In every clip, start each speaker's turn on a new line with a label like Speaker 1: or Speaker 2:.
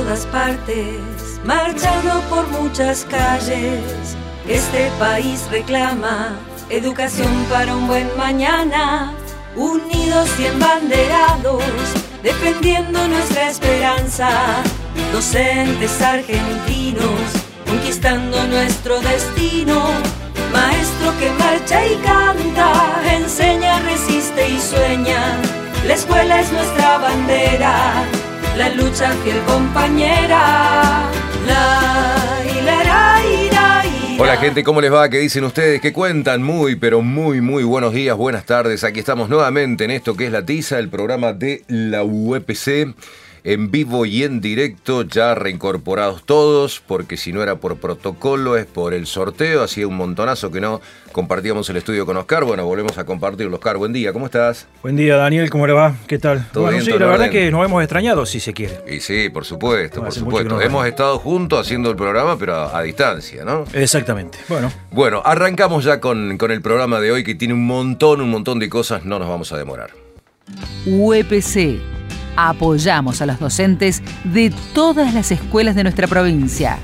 Speaker 1: todas partes, marchando por muchas calles. Este país reclama educación para un buen mañana, unidos y embanderados, defendiendo nuestra esperanza. Docentes argentinos, conquistando nuestro destino. Maestro que marcha y canta, enseña, resiste y sueña. La escuela es nuestra bandera, la lucha fiel compañera.
Speaker 2: Hola gente, ¿cómo les va? ¿Qué dicen ustedes? ¿Qué cuentan? Muy, pero muy buenos días, buenas tardes. Aquí estamos nuevamente en esto que es La Tiza, el programa de la UPC, en vivo y en directo, ya reincorporados todos, porque si no era por protocolo es por el sorteo. Hacía un montonazo que no compartíamos el estudio con Oscar. Bueno, volvemos a compartirlo. Oscar, buen día, ¿cómo estás?
Speaker 3: Buen día, Daniel, ¿cómo le va? ¿Qué tal?
Speaker 2: ¿Todo
Speaker 3: bueno,
Speaker 2: bien,
Speaker 3: sí,
Speaker 2: todo
Speaker 3: la
Speaker 2: en
Speaker 3: verdad
Speaker 2: orden?
Speaker 3: que nos hemos extrañado, si se quiere.
Speaker 2: Y sí, por supuesto, por
Speaker 3: Hace mucho que
Speaker 2: supuesto.
Speaker 3: no
Speaker 2: Hemos
Speaker 3: vemos.
Speaker 2: estado juntos haciendo el programa, pero a distancia, ¿no?
Speaker 3: Exactamente.
Speaker 2: Bueno, arrancamos ya con el programa de hoy, que tiene un montón de cosas. No nos vamos a demorar.
Speaker 4: UPC. Apoyamos a los docentes de todas las escuelas de nuestra provincia.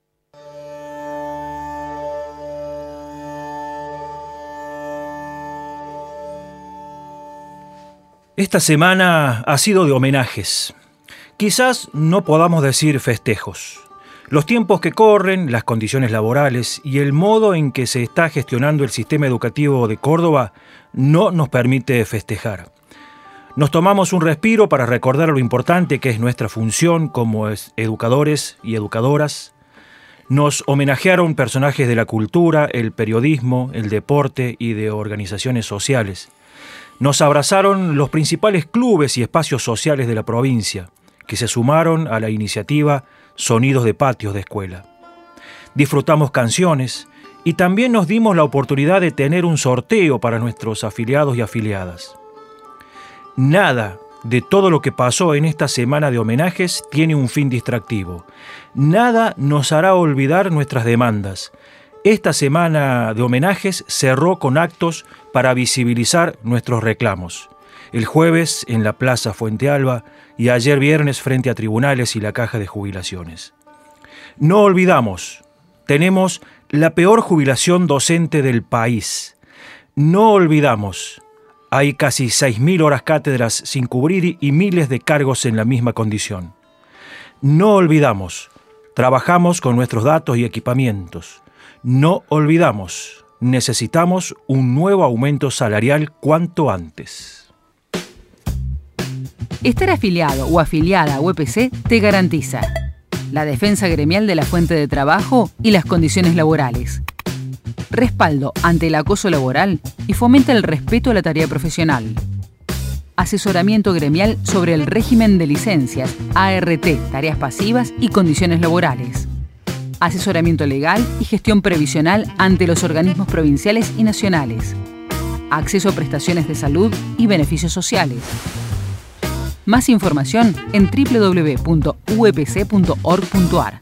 Speaker 3: Esta semana ha sido de homenajes. Quizás no podamos decir festejos. Los tiempos que corren, las condiciones laborales y el modo en que se está gestionando el sistema educativo de Córdoba no nos permite festejar. Nos tomamos un respiro para recordar lo importante que es nuestra función como educadores y educadoras. Nos homenajearon personajes de la cultura, el periodismo, el deporte y de organizaciones sociales. Nos abrazaron los principales clubes y espacios sociales de la provincia, que se sumaron a la iniciativa Sonidos de Patios de Escuela. Disfrutamos canciones y también nos dimos la oportunidad de tener un sorteo para nuestros afiliados y afiliadas. Nada de todo lo que pasó en esta semana de homenajes tiene un fin distractivo. Nada nos hará olvidar nuestras demandas. Esta semana de homenajes cerró con actos para visibilizar nuestros reclamos. El jueves en la Plaza Fuente Alba y ayer viernes frente a tribunales y la Caja de Jubilaciones. No olvidamos, tenemos la peor jubilación docente del país. No olvidamos, hay casi 6.000 horas cátedras sin cubrir y miles de cargos en la misma condición. No olvidamos, trabajamos con nuestros datos y equipamientos. No olvidamos, necesitamos un nuevo aumento salarial cuanto antes.
Speaker 4: Estar afiliado o afiliada a UPC te garantiza la defensa gremial de la fuente de trabajo y las condiciones laborales, respaldo ante el acoso laboral y fomenta el respeto a la tarea profesional, asesoramiento gremial sobre el régimen de licencias, ART, tareas pasivas y condiciones laborales, asesoramiento legal y gestión previsional ante los organismos provinciales y nacionales, acceso a prestaciones de salud y beneficios sociales. Más información en www.upc.org.ar.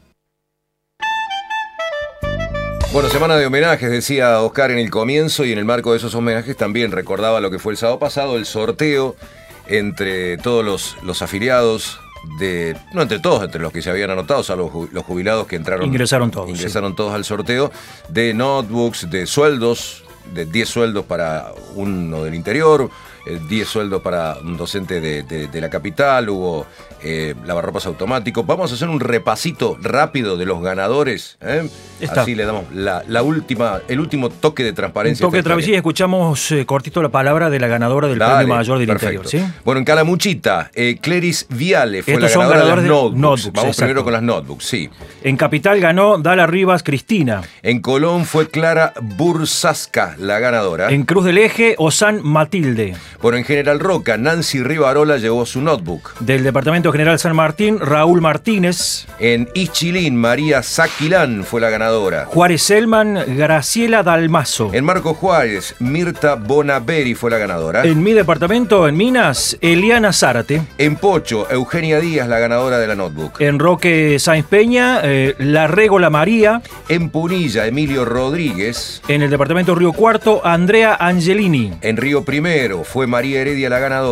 Speaker 2: Bueno, semana de homenajes, decía Oscar en el comienzo, y en el marco de esos homenajes también recordaba lo que fue el sábado pasado, el sorteo entre todos los afiliados, no entre todos, entre los que se habían anotado, o sea, los jubilados que ingresaron todos al sorteo, de notebooks, de sueldos, de 10 sueldos para uno del interior, 10 sueldos para un docente de la capital, hubo lavarropas automáticos. Vamos a hacer un repasito rápido de los ganadores, ¿eh? Así le damos el último toque de transparencia.
Speaker 3: Un toque de travesía, escuchamos cortito la palabra de la ganadora del Premio Mayor del Interior, ¿sí?
Speaker 2: Bueno, en Calamuchita, Cleris Viale fue
Speaker 3: Estos
Speaker 2: la ganadora de los notebooks. Vamos
Speaker 3: exacto.
Speaker 2: primero con las notebooks, sí.
Speaker 3: En Capital ganó Dala Rivas Cristina.
Speaker 2: En Colón fue Clara Bursasca la ganadora.
Speaker 3: En Cruz del Eje, Osán Matilde.
Speaker 2: Bueno, en General Roca, Nancy Rivarola llevó su notebook.
Speaker 3: Del Departamento General San Martín, Raúl Martínez.
Speaker 2: En Ischilín, María Saquilán fue la ganadora.
Speaker 3: Juárez Selman, Graciela Dalmazo.
Speaker 2: En Marco Juárez, Mirta Bonaveri fue la ganadora.
Speaker 3: En mi departamento, en Minas, Eliana Zárate.
Speaker 2: En Pocho, Eugenia Díaz, la ganadora de la notebook.
Speaker 3: En Roque Sáenz Peña, La Régola María.
Speaker 2: En Punilla, Emilio Rodríguez.
Speaker 3: En el departamento Río Cuarto, Andrea Angelini.
Speaker 2: En Río Primero, fue María Heredia la ganadora.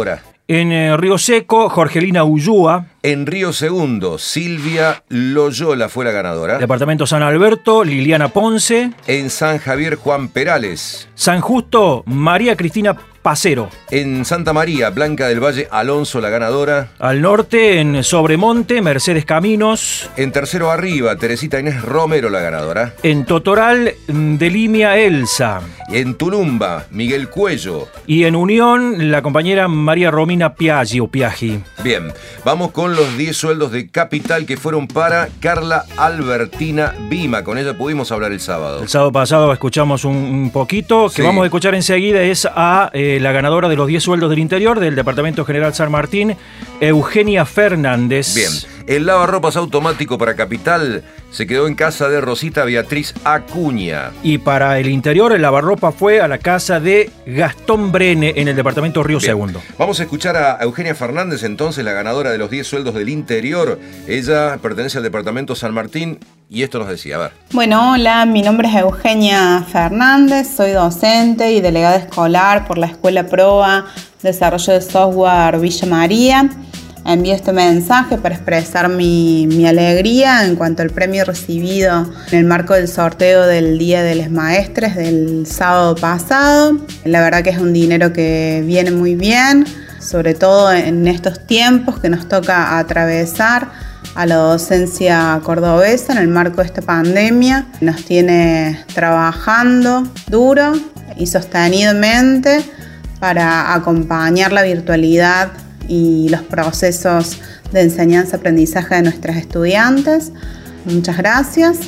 Speaker 3: En Río Seco, Jorgelina Ullúa.
Speaker 2: En Río Segundo, Silvia Loyola fue la ganadora.
Speaker 3: Departamento San Alberto, Liliana Ponce.
Speaker 2: En San Javier, Juan Perales.
Speaker 3: San Justo, María Cristina Pacero.
Speaker 2: En Santa María, Blanca del Valle Alonso, la ganadora.
Speaker 3: Al norte, en Sobremonte, Mercedes Caminos.
Speaker 2: En Tercero Arriba, Teresita Inés Romero, la ganadora.
Speaker 3: En Totoral, Delimia Elsa.
Speaker 2: En Tulumba, Miguel Cuello.
Speaker 3: Y en Unión, la compañera María Romina Piaggi o Piaggi.
Speaker 2: Bien, vamos con los 10 sueldos de Capital que fueron para Carla Albertina Bima. Con ella pudimos hablar el sábado.
Speaker 3: El sábado pasado escuchamos un poquito, que
Speaker 2: Sí.
Speaker 3: vamos a escuchar enseguida, es a la ganadora de los 10 sueldos del interior del Departamento General San Martín, Eugenia Fernández.
Speaker 2: Bien, el lavarropas automático para Capital se quedó en casa de Rosita Beatriz Acuña.
Speaker 3: Y para el interior, el lavarropa fue a la casa de Gastón Brene en el Departamento Río
Speaker 2: Bien,
Speaker 3: Segundo.
Speaker 2: vamos a escuchar a Eugenia Fernández, entonces, la ganadora de los 10 sueldos del interior. Ella pertenece al Departamento San Martín y esto nos decía, a ver.
Speaker 5: Bueno, hola, mi nombre es Eugenia Fernández, soy docente y delegada escolar por la Escuela PROA Desarrollo de Software Villa María. Envío este mensaje para expresar mi alegría en cuanto al premio recibido en el marco del sorteo del Día de las Maestres del sábado pasado. La verdad que es un dinero que viene muy bien, sobre todo en estos tiempos que nos toca atravesar a la docencia cordobesa en el marco de esta pandemia. Nos tiene trabajando duro y sostenidamente para acompañar la virtualidad y los procesos de enseñanza-aprendizaje de nuestras estudiantes. Muchas gracias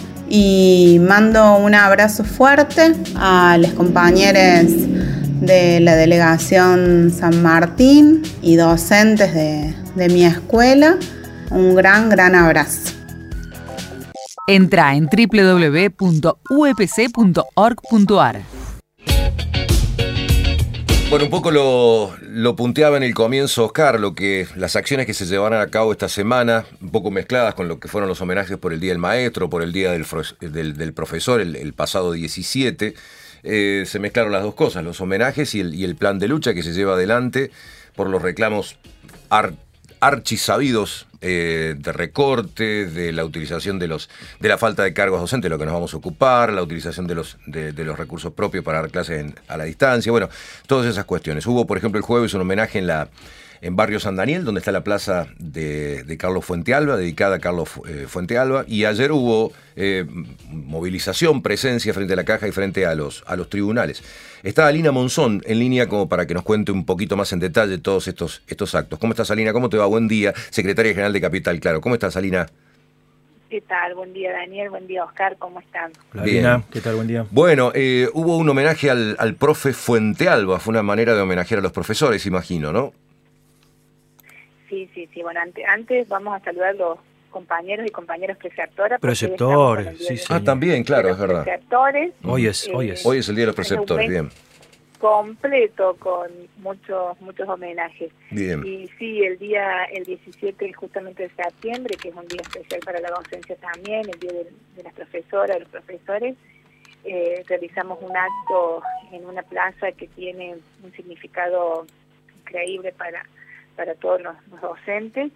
Speaker 5: y mando un abrazo fuerte a los compañeros de la delegación San Martín y docentes de mi escuela. Un gran abrazo.
Speaker 4: Entra en www.upc.org.ar.
Speaker 2: Bueno, un poco lo punteaba en el comienzo Oscar, las acciones que se llevarán a cabo esta semana, un poco mezcladas con lo que fueron los homenajes por el Día del Maestro, por el Día del Profesor, el pasado 17. Se mezclaron las dos cosas, los homenajes y el plan de lucha que se lleva adelante por los reclamos archisabidos de recorte, de la utilización de la falta de cargos docentes, de lo que nos vamos a ocupar, la utilización de los recursos propios para dar clases a la distancia, bueno, todas esas cuestiones. Hubo, por ejemplo, el jueves un homenaje en Barrio San Daniel, donde está la plaza de Carlos Fuentealba, dedicada a Carlos Fuentealba, y ayer hubo movilización, presencia frente a la caja y frente a los tribunales. Está Alina Monzón en línea como para que nos cuente un poquito más en detalle todos estos actos. ¿Cómo estás, Alina? ¿Cómo te va? Buen día. Secretaria General de Capital, claro. ¿Cómo estás, Alina?
Speaker 6: ¿Qué tal? Buen día, Daniel. Buen día, Oscar. ¿Cómo están?
Speaker 3: Hola,
Speaker 2: Bien.
Speaker 3: Alina. ¿Qué tal? Buen día.
Speaker 2: Bueno, hubo un homenaje al profe Fuentealba. Fue una manera de homenajear a los profesores, imagino, ¿no?
Speaker 6: Sí. Bueno, antes vamos a saludar a los compañeros y compañeras preceptoras.
Speaker 3: Preceptores, sí.
Speaker 2: También, claro, es verdad.
Speaker 6: Preceptores.
Speaker 3: Hoy es.
Speaker 2: Hoy es el Día de los Preceptores, bien.
Speaker 6: Completo con muchos homenajes.
Speaker 2: Bien.
Speaker 6: Y sí, el 17 justamente de septiembre, que es un día especial para la docencia también, el día de las profesoras, de los profesores, realizamos un acto en una plaza que tiene un significado increíble para todos los docentes.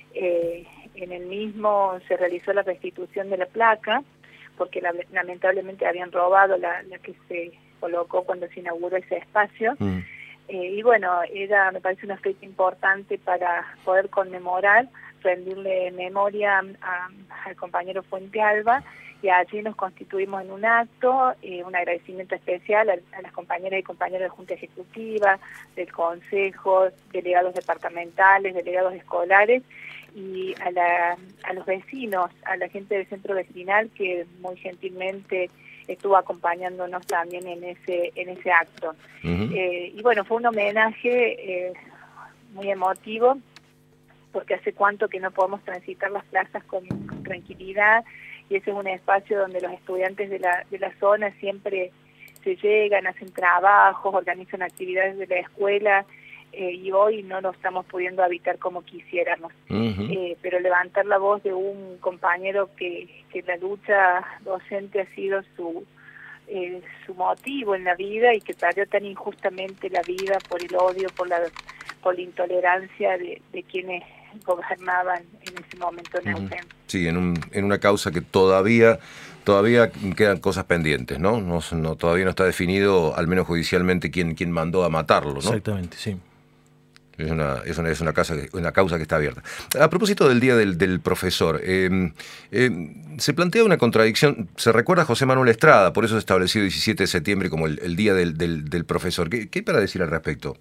Speaker 6: En el mismo se realizó la restitución de la placa, porque lamentablemente habían robado la que se colocó cuando se inauguró ese espacio. Y bueno, me parece una fecha importante para poder conmemorar, rendirle memoria al compañero Fuentealba, y allí nos constituimos en un acto, un agradecimiento especial a las compañeras y compañeros de Junta Ejecutiva, del Consejo, delegados departamentales, delegados escolares, y a los vecinos, a la gente del centro vecinal que muy gentilmente estuvo acompañándonos también en ese acto. Y bueno, fue un homenaje muy emotivo, porque hace cuánto que no podemos transitar las plazas con tranquilidad, y ese es un espacio donde los estudiantes de la zona siempre se llegan, hacen trabajos, organizan actividades de la escuela, y hoy no lo estamos pudiendo habitar como quisiéramos. Pero levantar la voz de un compañero que la lucha docente ha sido su motivo en la vida, y que perdió tan injustamente la vida por el odio, por por la intolerancia de quienes gobernaban en ese momento en Neuquén.
Speaker 2: Sí, en una causa que todavía quedan cosas pendientes, ¿no? Todavía no está definido, al menos judicialmente, quién mandó a matarlo, ¿no?
Speaker 3: Exactamente, sí.
Speaker 2: Es una causa que está abierta. A propósito del Día del Profesor, se plantea una contradicción. Se recuerda a José Manuel Estrada, por eso se estableció el 17 de septiembre como el Día del Profesor. ¿Qué hay para decir al respecto?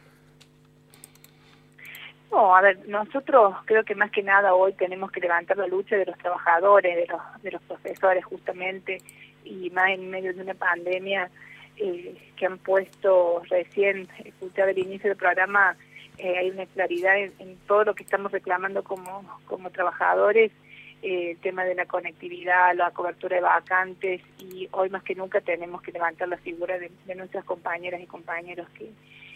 Speaker 6: No, a ver, nosotros creo que más que nada hoy tenemos que levantar la lucha de los trabajadores, de los profesores justamente, y más en medio de una pandemia que han puesto recién, escuchaba el inicio del programa, hay una claridad en todo lo que estamos reclamando como trabajadores, el tema de la conectividad, la cobertura de vacantes, y hoy más que nunca tenemos que levantar la figura de nuestras compañeras y compañeros que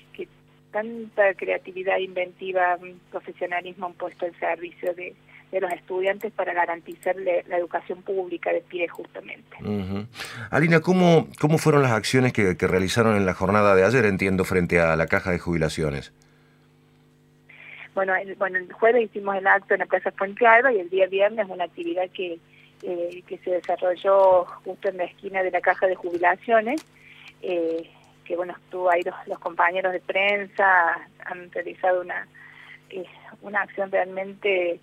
Speaker 6: tanta creatividad, inventiva, profesionalismo han puesto al servicio de los estudiantes para garantizar la educación pública de pie justamente.
Speaker 2: Uh-huh. Alina, ¿cómo fueron las acciones que realizaron en la jornada de ayer, entiendo, frente a la Caja de Jubilaciones?
Speaker 6: Bueno, el jueves hicimos el acto en la Plaza Fuentealba y el día viernes una actividad que se desarrolló justo en la esquina de la Caja de Jubilaciones, que bueno, estuvo ahí los compañeros de prensa, han realizado una acción realmente,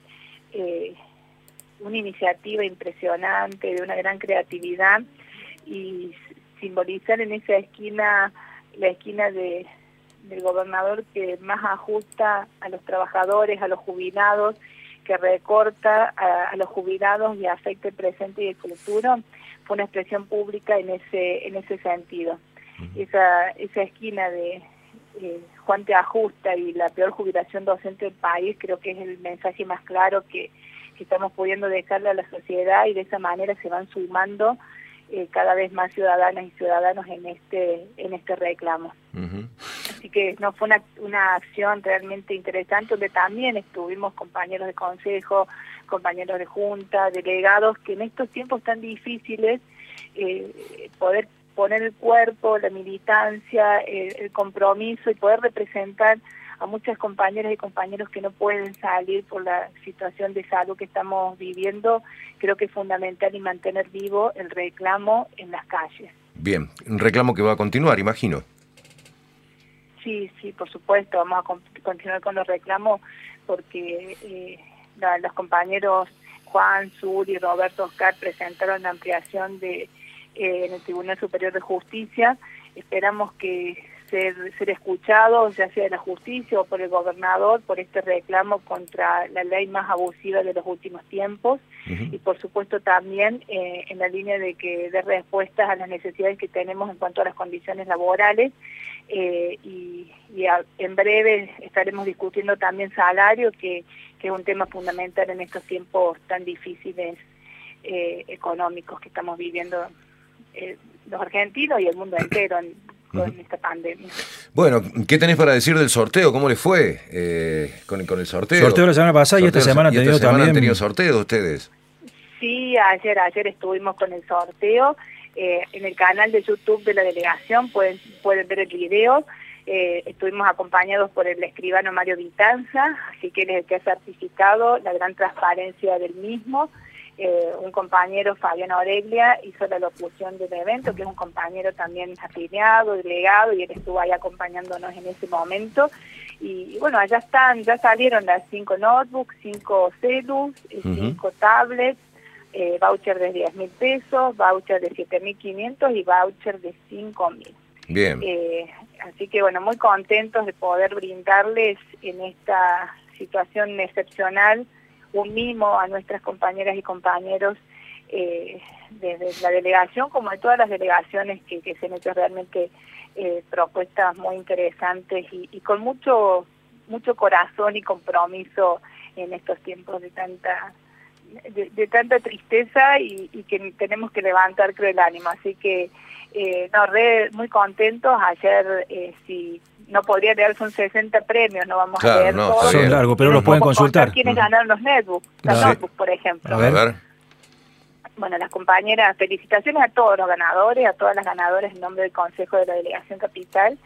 Speaker 6: una iniciativa impresionante, de una gran creatividad, y simbolizar en esa esquina, la esquina del gobernador que más ajusta a los trabajadores, a los jubilados, que recorta a los jubilados y afecta el presente y el futuro, fue una expresión pública en ese sentido. Esa esquina de Juan te ajusta y la peor jubilación docente del país, creo que es el mensaje más claro que estamos pudiendo dejarle a la sociedad, y de esa manera se van sumando cada vez más ciudadanas y ciudadanos en este reclamo. Uh-huh. Así que no fue una acción realmente interesante, donde también estuvimos compañeros de consejo, compañeros de junta, delegados, que en estos tiempos tan difíciles poder poner el cuerpo, la militancia, el compromiso, y poder representar a muchas compañeras y compañeros que no pueden salir por la situación de salud que estamos viviendo. Creo que es fundamental y mantener vivo el reclamo en las calles.
Speaker 2: Bien, un reclamo que va a continuar, imagino.
Speaker 6: Sí, por supuesto, vamos a continuar con los reclamos, porque los compañeros Juan, Sur y Roberto Oscar presentaron la ampliación en el Tribunal Superior de Justicia. Esperamos que ser escuchados, ya sea de la justicia o por el gobernador, por este reclamo contra la ley más abusiva de los últimos tiempos. Uh-huh. Y por supuesto también en la línea de que dé respuestas a las necesidades que tenemos en cuanto a las condiciones laborales, en breve estaremos discutiendo también salario, que es un tema fundamental en estos tiempos tan difíciles económicos que estamos viviendo los argentinos y el mundo entero con esta pandemia.
Speaker 2: Bueno, ¿qué tenés para decir del sorteo? ¿Cómo les fue con el sorteo?
Speaker 3: Sorteo la semana pasada y esta semana
Speaker 2: han tenido sorteo ustedes.
Speaker 6: Sí, ayer estuvimos con el sorteo. En el canal de YouTube de la delegación pueden ver el video. Estuvimos acompañados por el escribano Mario Vitanza, así que él es el que ha certificado la gran transparencia del mismo. Un compañero, Fabián Aureglia, hizo la locución del evento, que es un compañero también afiliado, delegado, y él estuvo ahí acompañándonos en ese momento. Y bueno, ya salieron las 5 notebooks, 5 celus, 5 tablets, voucher de 10.000 pesos, voucher de 7.500 y voucher de 5.000.
Speaker 2: Bien.
Speaker 6: Así que bueno, muy contentos de poder brindarles en esta situación excepcional un mimo a nuestras compañeras y compañeros desde la delegación, como de todas las delegaciones que se han hecho realmente propuestas muy interesantes y con mucho corazón y compromiso en estos tiempos de tanta tristeza y que tenemos que levantar, creo, el ánimo. Así que muy contentos. Ayer, si no podría leer, son 60 premios, no vamos a leer todos.
Speaker 3: Son largos, pero los pueden consultar.
Speaker 6: ¿Quiénes ganaron los netbooks? Las notebooks, por ejemplo.
Speaker 2: A ver.
Speaker 6: Bueno, las compañeras, felicitaciones a todos los ganadores, a todas las ganadoras en nombre del Consejo de la Delegación Capital.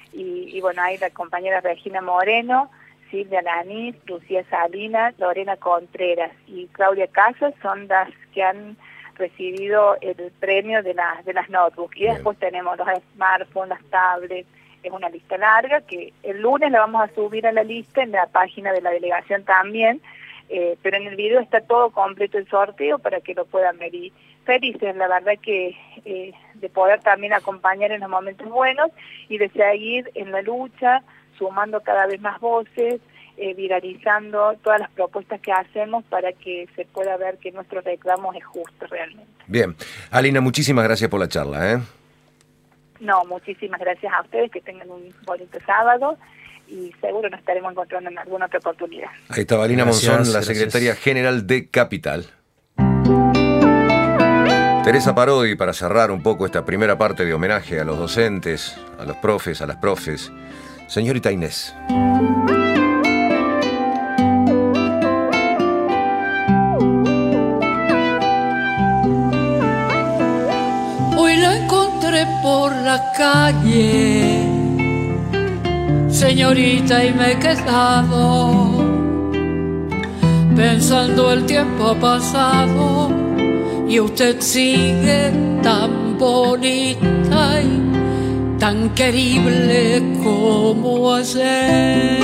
Speaker 6: y bueno, hay la compañera Regina Moreno, Silvia Lanís, Lucía Salinas, Lorena Contreras y Claudia Casas son las que han recibido el premio de las notebooks. Y después tenemos los smartphones, las tablets. Es una lista larga que el lunes la vamos a subir a la lista en la página de la delegación también, pero en el video está todo completo el sorteo para que lo puedan ver. Y felices, la verdad que de poder también acompañar en los momentos buenos y de seguir en la lucha, sumando cada vez más voces, viralizando todas las propuestas que hacemos para que se pueda ver que nuestro reclamo es justo realmente.
Speaker 2: Bien. Alina, muchísimas gracias por la charla.
Speaker 6: No, muchísimas gracias a ustedes, que tengan un bonito sábado y seguro nos estaremos encontrando en alguna otra oportunidad.
Speaker 2: Ahí estaba Alina Monzón, la secretaria general de Capital. Teresa Parodi, para cerrar un poco esta primera parte de homenaje a los docentes, a los profes, a las profes. Señorita Inés.
Speaker 7: Hoy la encontré por la calle, señorita, y me he quedado pensando el tiempo pasado y usted sigue tan bonita y tan querible como ayer.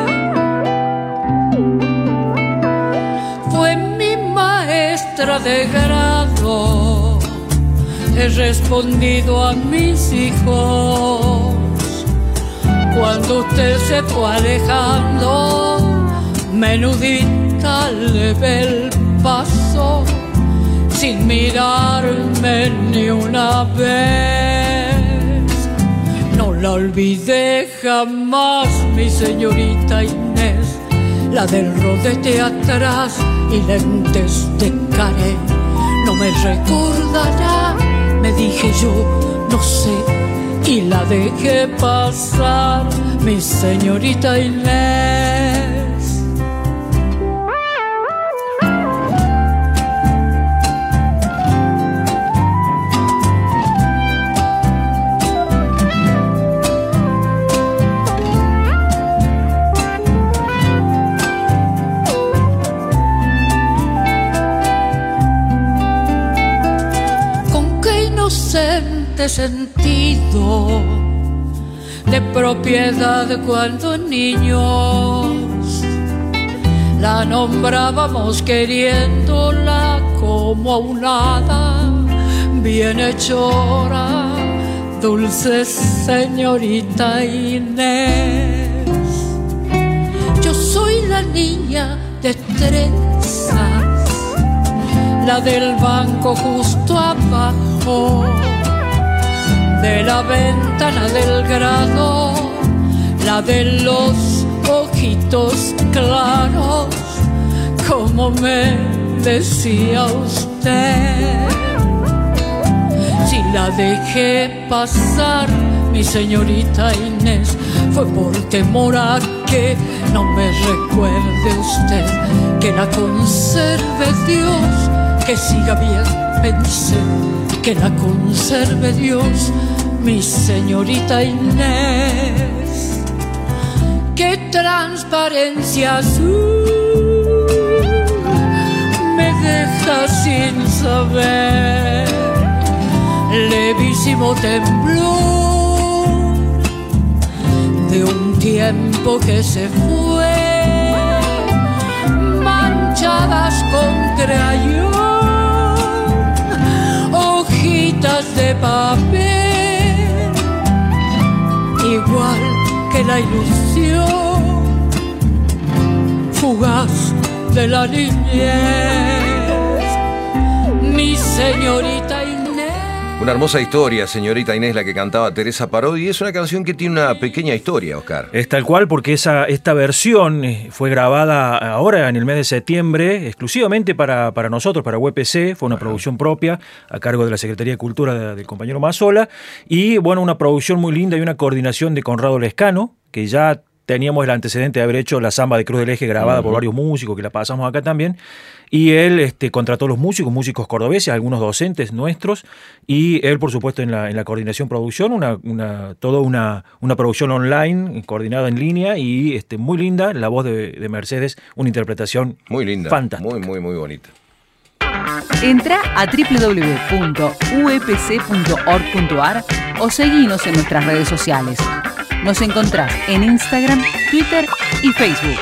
Speaker 7: Fue mi maestra de grado, he respondido a mis hijos. Cuando usted se fue alejando, menudita le ve el paso, sin mirarme ni una vez. No la olvidé jamás, mi señorita Inés, la del rodete atrás y lentes de caré. No me recordará, me dije yo, no sé, y la dejé pasar, mi señorita Inés. Sentido de propiedad cuando niños la nombrábamos queriéndola como a un hada bienhechora, dulce señorita Inés. Yo soy la niña de trenzas, la del banco justo abajo de la ventana del grado, la de los ojitos claros, como me decía usted. Si la dejé pasar, mi señorita Inés, fue por temor a que no me recuerde usted, que la conserve Dios, que siga bien, pensé, que la conserve Dios, mi señorita Inés. Qué transparencia me deja sin saber, levísimo temblor de un tiempo que se fue, manchadas con crayón, hojitas de papel, igual que la ilusión fugaz de la niñez, mi señorita Inés.
Speaker 2: Una hermosa historia, señorita Inés, la que cantaba Teresa Parodi, y es una canción que tiene una pequeña historia, Oscar.
Speaker 3: Es tal cual, porque esta versión fue grabada ahora en el mes de septiembre, exclusivamente para nosotros, para UPC, fue una producción propia, a cargo de la Secretaría de Cultura del compañero Mazzola, y bueno, una producción muy linda y una coordinación de Conrado Lescano, que ya teníamos el antecedente de haber hecho la samba de Cruz del Eje grabada por varios músicos, que la pasamos acá también, y él contrató a los músicos cordobeses, algunos docentes nuestros, y él, por supuesto, en la coordinación producción, toda una producción online, coordinada en línea, y muy linda, la voz de Mercedes, una interpretación
Speaker 2: muy linda,
Speaker 3: fantástica.
Speaker 2: muy, muy, muy bonita.
Speaker 4: Entra a www.upc.org.ar o seguinos en nuestras redes sociales. Nos encontrás en Instagram, Twitter y Facebook.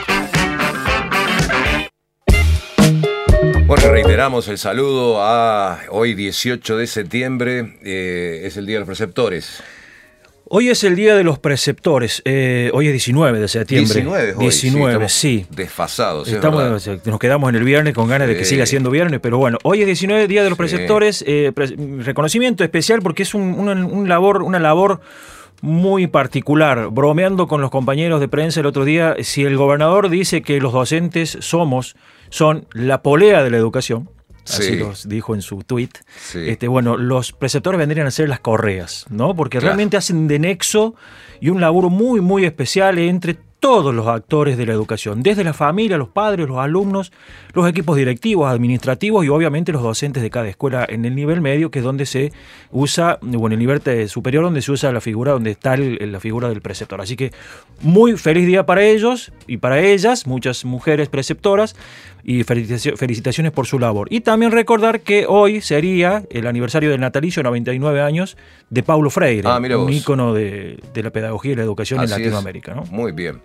Speaker 2: Bueno, reiteramos el saludo a hoy 18 de septiembre, es el Día de los Preceptores.
Speaker 3: Hoy es el Día de los Preceptores, hoy es 19 de septiembre.
Speaker 2: 19 hoy,
Speaker 3: 19, sí.
Speaker 2: Desfasados,
Speaker 3: nos quedamos en el viernes con ganas de que siga siendo viernes, pero bueno, hoy es 19, Día de los Preceptores, reconocimiento especial porque es una labor muy particular. Bromeando con los compañeros de prensa el otro día, si el gobernador dice que los docentes son la polea de la educación, así los dijo en su tuit, bueno, los preceptores vendrían a ser las correas, ¿no? Porque realmente hacen de nexo y un laburo muy, muy especial entre todos los actores de la educación, desde la familia, los padres, los alumnos, los equipos directivos, administrativos y obviamente los docentes de cada escuela en el nivel medio, que es donde se usa, en el nivel superior, donde se usa la figura, donde está la figura del preceptor. Así que muy feliz día para ellos y para ellas, muchas mujeres preceptoras, y felicitaciones por su labor. Y también recordar que hoy sería el aniversario del natalicio, 99 años, de Paulo Freire, un ícono de la pedagogía y la educación en Latinoamérica, ¿no?
Speaker 2: Muy bien.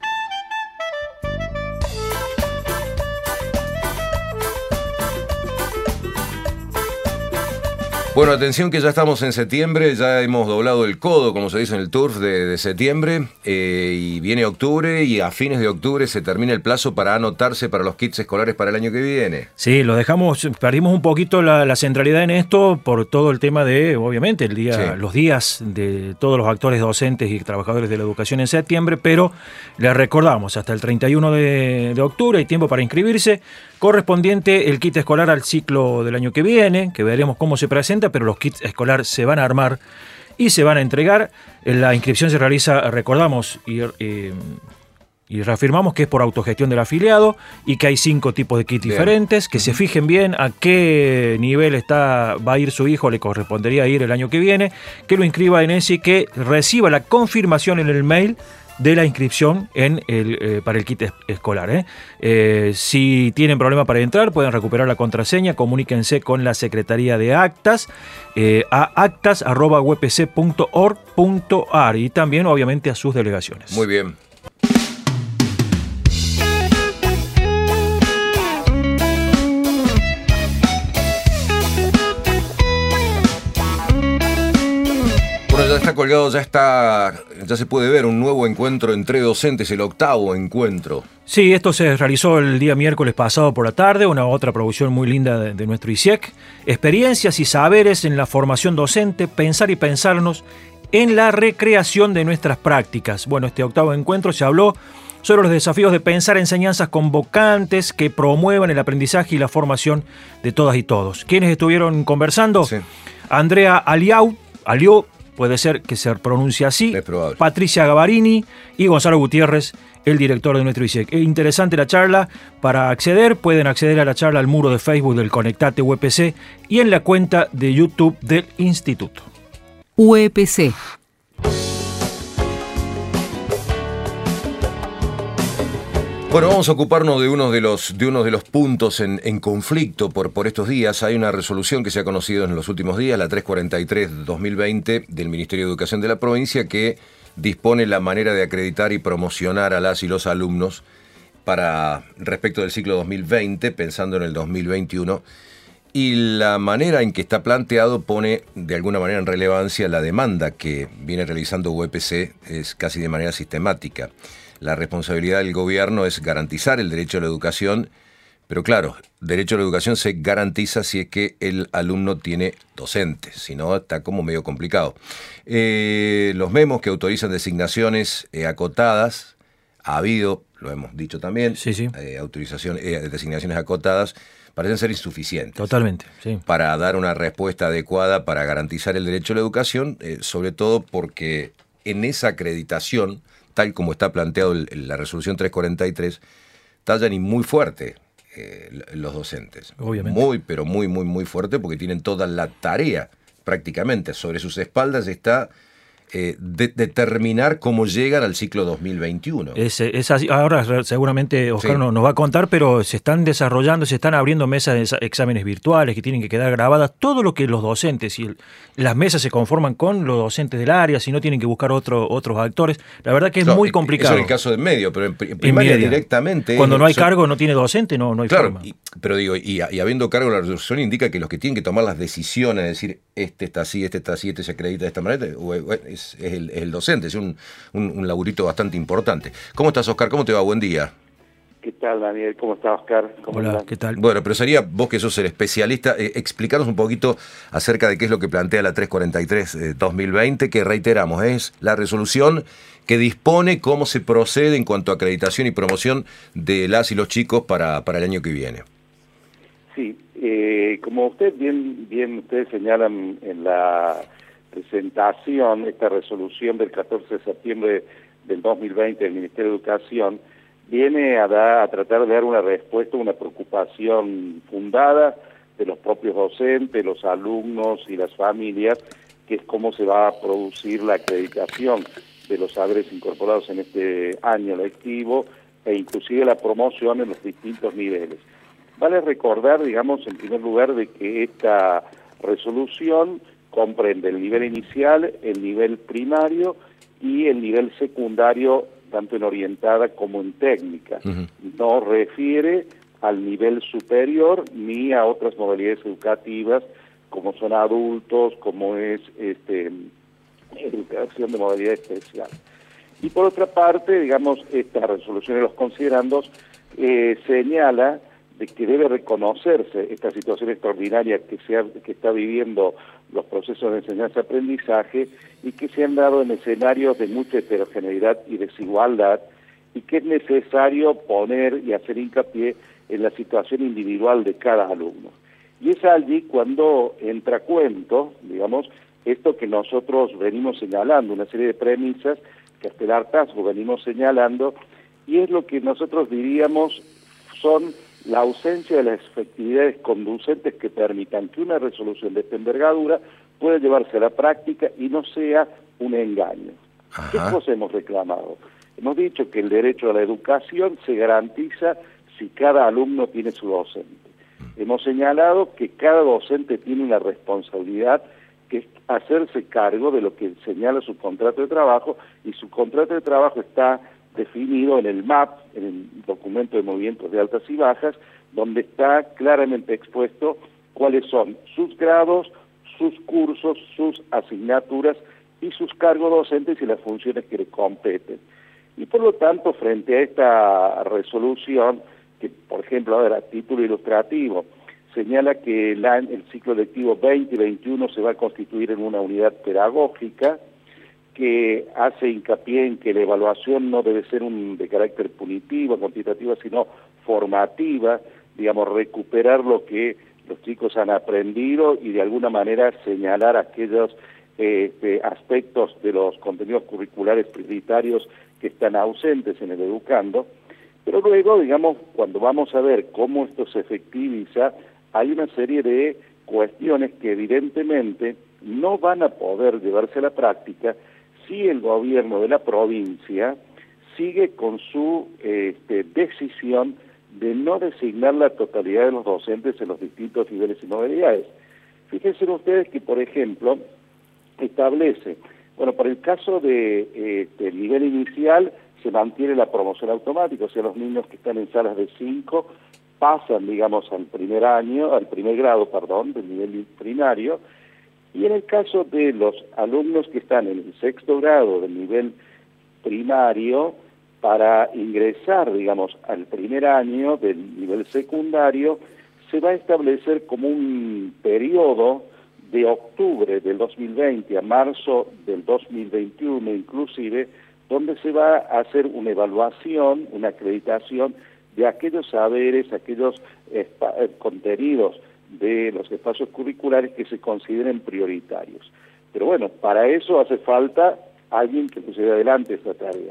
Speaker 2: Bueno, atención que ya estamos en septiembre, ya hemos doblado el codo, como se dice en el turf de septiembre, y viene octubre y a fines de octubre se termina el plazo para anotarse para los kits escolares para el año que viene.
Speaker 3: Sí, perdimos un poquito la centralidad en esto por todo el tema de, obviamente, los días de todos los actores docentes y trabajadores de la educación en septiembre, pero les recordamos, hasta el 31 de octubre hay tiempo para inscribirse, correspondiente el kit escolar al ciclo del año que viene, que veremos cómo se presenta, pero los kits escolares se van a armar y se van a entregar. La inscripción se realiza, recordamos y reafirmamos que es por autogestión del afiliado y que hay 5 tipos de kits diferentes, que se fijen bien a qué nivel va a ir su hijo, le correspondería ir el año que viene, que lo inscriba en ese y que reciba la confirmación en el mail de la inscripción para el kit escolar. Si tienen problema para entrar, pueden recuperar la contraseña, comuníquense con la Secretaría de Actas a actas@upc.org.ar y también, obviamente, a sus delegaciones.
Speaker 2: Muy bien. Bueno, ya está colgado, ya se puede ver un nuevo encuentro entre docentes, el 8º encuentro.
Speaker 3: Sí, esto se realizó el día miércoles pasado por la tarde, una otra producción muy linda de nuestro ISIEC. Experiencias y saberes en la formación docente, pensar y pensarnos en la recreación de nuestras prácticas. Bueno, este 8º encuentro se habló sobre los desafíos de pensar enseñanzas convocantes que promuevan el aprendizaje y la formación de todas y todos. ¿Quiénes estuvieron conversando? Sí. Andrea Alió, puede ser que se pronuncie así, Patricia Gavarini y Gonzalo Gutiérrez, el director de nuestro ISIEC. Es interesante la charla. Para acceder, pueden acceder a la charla al muro de Facebook del Conectate UPC y en la cuenta de YouTube del Instituto.
Speaker 4: UPC.
Speaker 2: Bueno, vamos a ocuparnos de uno de los puntos en conflicto por estos días. Hay una resolución que se ha conocido en los últimos días, la 343/2020 del Ministerio de Educación de la provincia, que dispone la manera de acreditar y promocionar a las y los alumnos respecto del ciclo 2020, pensando en el 2021. Y la manera en que está planteado pone de alguna manera en relevancia la demanda que viene realizando UPC, es casi de manera sistemática. La responsabilidad del gobierno es garantizar el derecho a la educación, pero claro, derecho a la educación se garantiza si es que el alumno tiene docentes, si no está como medio complicado. Los memos que autorizan designaciones acotadas, ha habido, lo hemos dicho también, designaciones acotadas, parecen ser insuficientes.
Speaker 3: Totalmente, sí.
Speaker 2: Para dar una respuesta adecuada, para garantizar el derecho a la educación, sobre todo porque en esa acreditación tal como está planteado la resolución 343, tallan y muy fuerte los docentes.
Speaker 3: Obviamente.
Speaker 2: Muy, pero muy, muy, muy fuerte, porque tienen toda la tarea prácticamente sobre sus espaldas, está determinar cómo llegan al ciclo 2021.
Speaker 3: Es así. Ahora seguramente Oscar
Speaker 2: Sí.
Speaker 3: nos va a contar, pero se están desarrollando, se están abriendo mesas de exámenes virtuales que tienen que quedar grabadas. Todo lo que los docentes y las mesas se conforman con los docentes del área, si no tienen que buscar otros actores. La verdad que es muy complicado.
Speaker 2: Eso en el caso de medio, pero en primaria
Speaker 3: media.
Speaker 2: directamente...
Speaker 3: Cuando no hay cargo, no tiene docente, no hay
Speaker 2: Claro,
Speaker 3: forma.
Speaker 2: pero digo, y habiendo cargo la resolución indica que los que tienen que tomar las decisiones, decir, este está así, este se acredita de esta manera, es el docente, es un laburito bastante importante. ¿Cómo estás, Oscar? ¿Cómo te va? Buen día.
Speaker 8: ¿Qué tal, Daniel? ¿Cómo estás, Oscar?
Speaker 3: Hola,
Speaker 8: estás?
Speaker 3: ¿qué tal?
Speaker 2: Bueno, pero sería vos que sos el especialista, explicarnos un poquito acerca de qué es lo que plantea la 343-2020, que reiteramos, es la resolución que dispone cómo se procede en cuanto a acreditación y promoción de las y los chicos para el año que viene.
Speaker 8: Sí, como ustedes señalan en la presentación, esta resolución del 14 de septiembre del 2020 del Ministerio de Educación viene a tratar de dar una respuesta a una preocupación fundada de los propios docentes, los alumnos y las familias, que es cómo se va a producir la acreditación de los saberes incorporados en este año lectivo e inclusive la promoción en los distintos niveles. Vale recordar, digamos, en primer lugar, de que esta resolución comprende el nivel inicial, el nivel primario y el nivel secundario, tanto en orientada como en técnica.
Speaker 2: Uh-huh.
Speaker 8: No refiere al nivel superior ni a otras modalidades educativas como son adultos, como es educación de modalidad especial. Y por otra parte, digamos, esta resolución de los considerandos señala de que debe reconocerse esta situación extraordinaria que está viviendo los procesos de enseñanza-aprendizaje y que se han dado en escenarios de mucha heterogeneidad y desigualdad, y que es necesario poner y hacer hincapié en la situación individual de cada alumno. Y es allí cuando entra a cuento, digamos, esto que nosotros venimos señalando, una serie de premisas que hasta el hartazgo venimos señalando, y es lo que nosotros diríamos son la ausencia de las efectividades conducentes que permitan que una resolución de esta envergadura pueda llevarse a la práctica y no sea un engaño.
Speaker 2: Ajá.
Speaker 8: ¿Qué cosa hemos reclamado? Hemos dicho que el derecho a la educación se garantiza si cada alumno tiene su docente. Hemos señalado que cada docente tiene una responsabilidad, que es hacerse cargo de lo que señala su contrato de trabajo, y su contrato de trabajo está definido en el MAP, en el documento de movimientos de altas y bajas, donde está claramente expuesto cuáles son sus grados, sus cursos, sus asignaturas y sus cargos docentes y las funciones que le competen. Y por lo tanto, frente a esta resolución, que por ejemplo, a título ilustrativo, señala que el ciclo lectivo 2021 se va a constituir en una unidad pedagógica, que hace hincapié en que la evaluación no debe ser de carácter punitivo, cuantitativa, sino formativa, digamos, recuperar lo que los chicos han aprendido y de alguna manera señalar aquellos aspectos de los contenidos curriculares prioritarios que están ausentes en el educando. Pero luego, digamos, cuando vamos a ver cómo esto se efectiviza, hay una serie de cuestiones que evidentemente no van a poder llevarse a la práctica si el gobierno de la provincia sigue con su decisión de no designar la totalidad de los docentes en los distintos niveles y modalidades. Fíjense ustedes que, por ejemplo, establece, bueno, para el caso de el nivel inicial se mantiene la promoción automática, o sea, los niños que están en salas de 5 pasan, digamos, al primer grado, del nivel primario. Y en el caso de los alumnos que están en el 6º grado del nivel primario, para ingresar, digamos, al primer año del nivel secundario, se va a establecer como un periodo de octubre del 2020 a marzo del 2021 inclusive, donde se va a hacer una evaluación, una acreditación de aquellos saberes, aquellos contenidos de los espacios curriculares que se consideren prioritarios. Pero bueno, para eso hace falta alguien que lleve adelante esta tarea.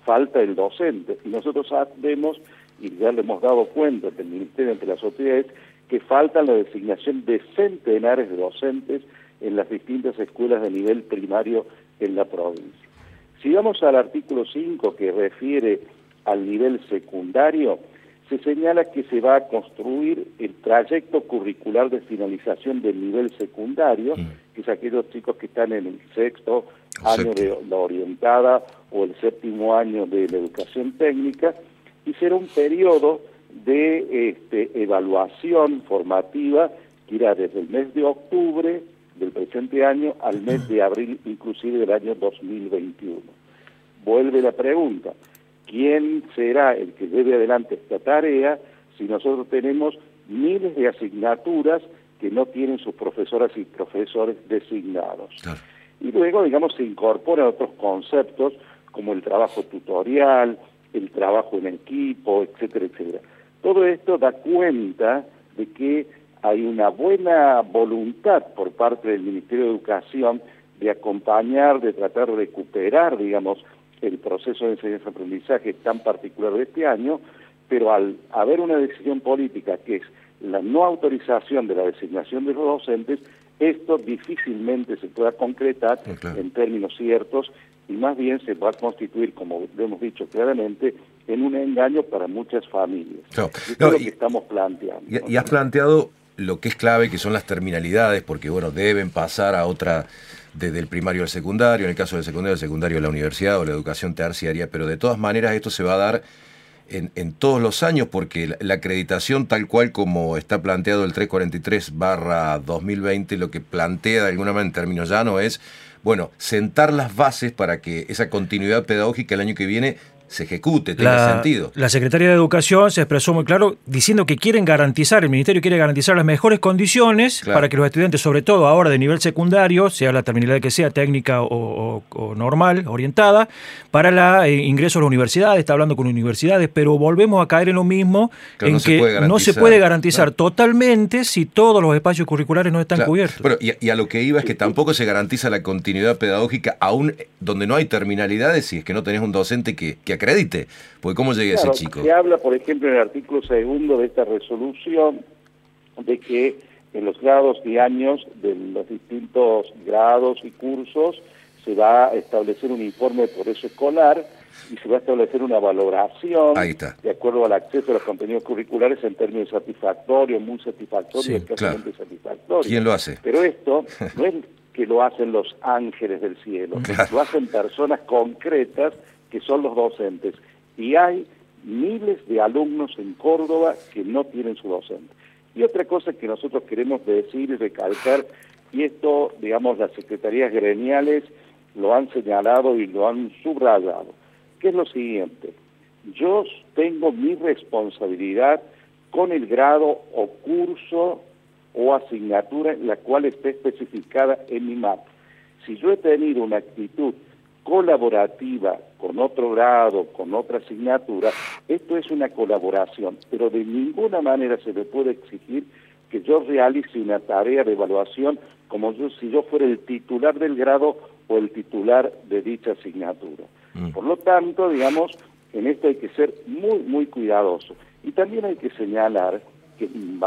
Speaker 8: falta el docente. Y nosotros sabemos, y ya le hemos dado cuenta del Ministerio ante las autoridades, que falta la designación de centenares de docentes en las distintas escuelas de nivel primario en la provincia. Si vamos al artículo 5, que refiere al nivel secundario, se señala que se va a construir el trayecto curricular de finalización del nivel secundario, que es aquellos chicos que están en el sexto año de la orientada o el séptimo año de la educación técnica, y será un periodo de evaluación formativa que irá desde el mes de octubre del presente año al mes de abril inclusive del año 2021. Vuelve la pregunta, ¿quién será el que lleve adelante esta tarea si nosotros tenemos miles de asignaturas que no tienen sus profesoras y profesores designados? Claro. Y luego, digamos, se incorporan otros conceptos como el trabajo tutorial, el trabajo en equipo, etcétera, etcétera. Todo esto da cuenta de que hay una buena voluntad por parte del Ministerio de Educación de acompañar, de tratar de recuperar, digamos, el proceso de enseñanza-aprendizaje tan particular de este año, pero al haber una decisión política que es la no autorización de la designación de los docentes, esto difícilmente se pueda concretar en términos ciertos y más bien se va a constituir, como lo hemos dicho claramente, en un engaño para muchas familias. Claro. Esto es lo que estamos planteando.
Speaker 2: Y has planteado lo que es clave, que son las terminalidades, porque bueno, deben pasar a otra, desde el primario al secundario, en el caso del secundario a la universidad o la educación terciaria, pero de todas maneras esto se va a dar en todos los años, porque la acreditación tal cual como está planteado el 343/2020, lo que plantea de alguna manera en términos llanos es, bueno, sentar las bases para que esa continuidad pedagógica el año que viene se ejecute, tenga sentido. La
Speaker 3: Secretaría de Educación se expresó muy claro diciendo que quieren garantizar, el Ministerio quiere garantizar las mejores condiciones para que los estudiantes, sobre todo ahora de nivel secundario, sea la terminalidad que sea, técnica o normal, orientada, para el ingreso a la universidad, está hablando con universidades, pero volvemos a caer en lo mismo, en que no se puede garantizar totalmente si todos los espacios curriculares no están cubiertos.
Speaker 2: Pero, y a lo que iba es que tampoco se garantiza la continuidad pedagógica, aún donde no hay terminalidades, si es que no tenés un docente que acredite, porque ¿cómo llega ese chico?
Speaker 8: Se habla, por ejemplo, en el artículo 2 de esta resolución, de que en los grados y años de los distintos grados y cursos se va a establecer un informe de progreso escolar y se va a establecer una valoración de acuerdo al acceso a los contenidos curriculares en términos satisfactorios, muy satisfactorios, escasamente satisfactorios.
Speaker 2: ¿Quién lo hace?
Speaker 8: Pero esto no es que lo hacen los ángeles del cielo, lo hacen personas concretas que son los docentes, y hay miles de alumnos en Córdoba que no tienen su docente. Y otra cosa que nosotros queremos decir y recalcar, y esto, digamos, las secretarías gremiales lo han señalado y lo han subrayado, que es lo siguiente: yo tengo mi responsabilidad con el grado o curso o asignatura en la cual esté especificada en mi MAP. Si yo he tenido una actitud colaborativa con otro grado, con otra asignatura, esto es una colaboración, pero de ninguna manera se me puede exigir que yo realice una tarea de evaluación como si yo fuera el titular del grado o el titular de dicha asignatura. Por lo tanto, digamos, en esto hay que ser muy, muy cuidadoso. Y también hay que señalar que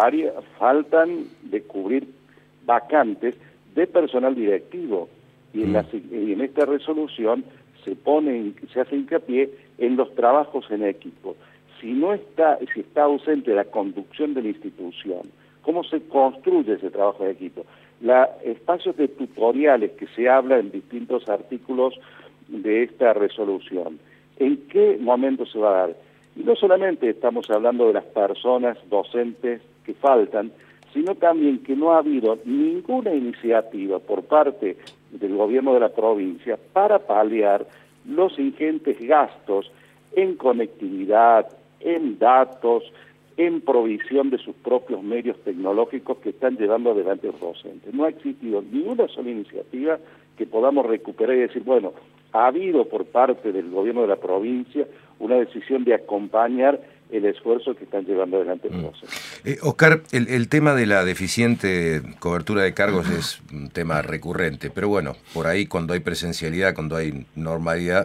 Speaker 8: faltan de cubrir vacantes de personal directivo. Y en esta resolución se hace hincapié en los trabajos en equipo. Si está ausente la conducción de la institución, ¿cómo se construye ese trabajo en equipo? Espacios de tutoriales que se habla en distintos artículos de esta resolución, ¿en qué momento se va a dar? Y no solamente estamos hablando de las personas docentes que faltan, sino también que no ha habido ninguna iniciativa por parte del gobierno de la provincia para paliar los ingentes gastos en conectividad, en datos, en provisión de sus propios medios tecnológicos que están llevando adelante los docentes. No ha existido ninguna sola iniciativa que podamos recuperar y decir, bueno, ha habido por parte del gobierno de la provincia una decisión de acompañar el esfuerzo que están llevando adelante los docentes.
Speaker 2: Oscar, el tema de la deficiente cobertura de cargos es un tema recurrente, pero bueno, por ahí cuando hay presencialidad, cuando hay normalidad,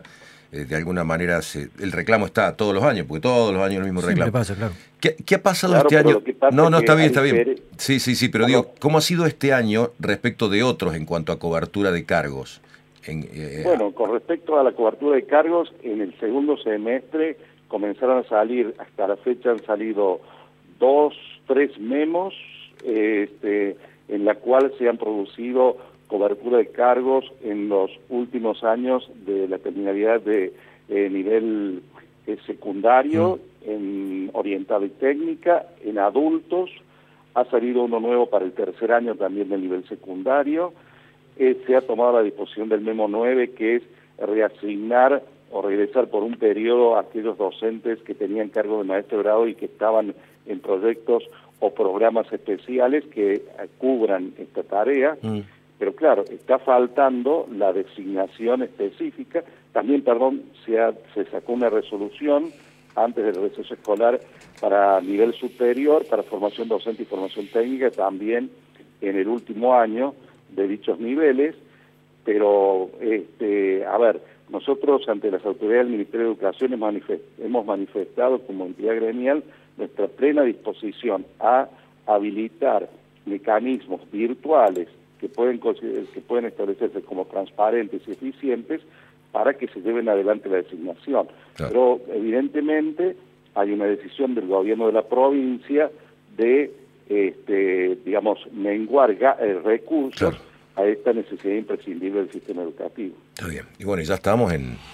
Speaker 2: de alguna manera el reclamo está todos los años, porque todos los años el mismo reclamo.
Speaker 3: Pasa, claro.
Speaker 2: ¿Qué ha pasado
Speaker 8: Claro,
Speaker 2: este
Speaker 8: pero
Speaker 2: año?
Speaker 8: lo que pasa
Speaker 2: No,
Speaker 8: es
Speaker 2: está
Speaker 8: que
Speaker 2: bien,
Speaker 8: hay
Speaker 2: está bien. Sí, pero
Speaker 8: Bueno,
Speaker 2: digo, ¿cómo ha sido este año respecto de otros en cuanto a cobertura de cargos?
Speaker 8: Bueno, con respecto a la cobertura de cargos, en el segundo semestre comenzaron a salir, hasta la fecha han salido 2, 3 memos, en la cual se han producido cobertura de cargos en los últimos años de la terminalidad de nivel secundario, en oriental y técnica, en adultos. Ha salido uno nuevo para el tercer año también del nivel secundario. Se ha tomado la disposición del memo 9, que es reasignar o regresar por un periodo a aquellos docentes que tenían cargo de maestro de grado y que estaban en proyectos o programas especiales que cubran esta tarea. Pero claro, está faltando la designación específica. También, se sacó una resolución antes del receso escolar para nivel superior, para formación docente y formación técnica, también en el último año de dichos niveles. Pero, nosotros ante las autoridades del Ministerio de Educación hemos manifestado como entidad gremial nuestra plena disposición a habilitar mecanismos virtuales que pueden establecerse como transparentes y eficientes para que se lleven adelante la designación. Claro. Pero evidentemente hay una decisión del gobierno de la provincia de, menguar recursos. Claro. A esta necesidad imprescindible del sistema educativo.
Speaker 2: Está bien. Y bueno, ya estamos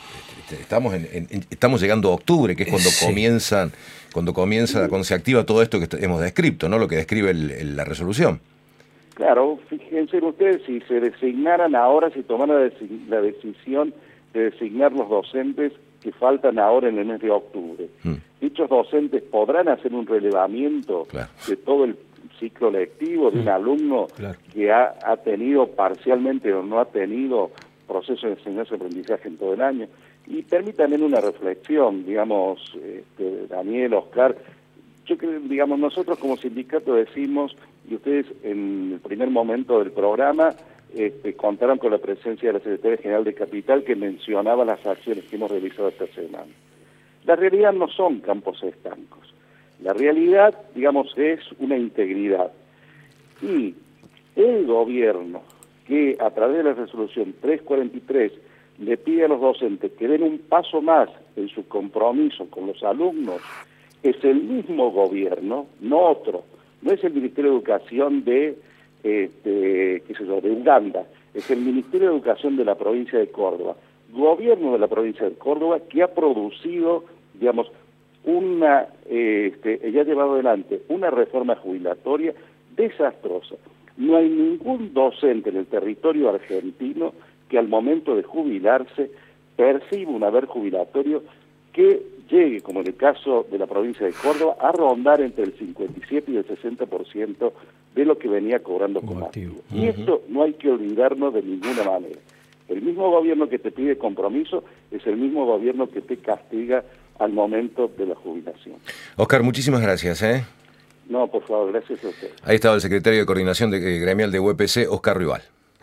Speaker 2: llegando a octubre, que es cuando cuando se activa todo esto que hemos descrito, ¿no? Lo que describe la resolución.
Speaker 8: Claro, fíjense ustedes, si se designaran ahora, si tomaran la decisión de designar los docentes que faltan ahora en el mes de octubre, dichos docentes podrán hacer un relevamiento de todo el ciclo lectivo de un alumno que ha tenido parcialmente o no ha tenido proceso de enseñanza-aprendizaje en todo el año. Y permítanme una reflexión, Daniel, Oscar. Yo creo, nosotros como sindicato decimos, y ustedes en el primer momento del programa contaron con la presencia de la Secretaría General de Capital, que mencionaba las acciones que hemos realizado esta semana. La realidad no son campos estancos. La realidad, es una integridad. Y el gobierno, que a través de la resolución 343 le pide a los docentes que den un paso más en su compromiso con los alumnos, es el mismo gobierno, no otro, no es el Ministerio de Educación de Uganda, es el Ministerio de Educación de la provincia de Córdoba, gobierno de la provincia de Córdoba, que ha producido, ya ha llevado adelante una reforma jubilatoria desastrosa. No hay ningún docente en el territorio argentino que al momento de jubilarse perciba un haber jubilatorio que llegue, como en el caso de la provincia de Córdoba, a rondar entre el 57 y el 60% de lo que venía cobrando como activo. Y esto no hay que olvidarnos de ninguna manera. El mismo gobierno que te pide compromiso es el mismo gobierno que te castiga al momento de la jubilación.
Speaker 2: Oscar, muchísimas gracias.
Speaker 8: No, por favor, gracias a usted.
Speaker 2: Ahí estaba el secretario de Coordinación Gremial de UPC, Oscar Rival.